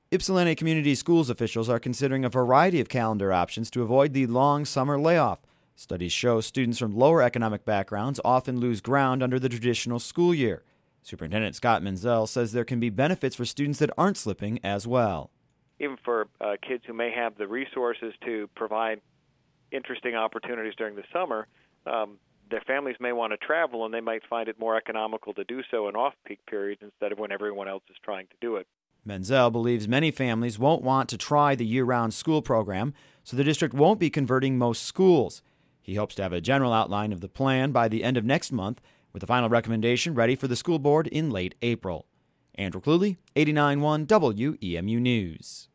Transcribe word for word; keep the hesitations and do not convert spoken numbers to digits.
Ypsilanti Community Schools officials are considering a variety of calendar options to avoid the long summer layoff. Studies show students from lower economic backgrounds often lose ground under the traditional school year. Superintendent Scott Menzel says there can be benefits for students that aren't slipping as well. Even for uh, kids who may have the resources to provide interesting opportunities during the summer, um, their families may want to travel, and they might find it more economical to do so in off-peak periods instead of when everyone else is trying to do it. Menzel believes many families won't want to try the year-round school program, so the district won't be converting most schools. He hopes to have a general outline of the plan by the end of next month, with the final recommendation ready for the school board in late April. Andrew Cluley, eighty-nine point one W E M U News.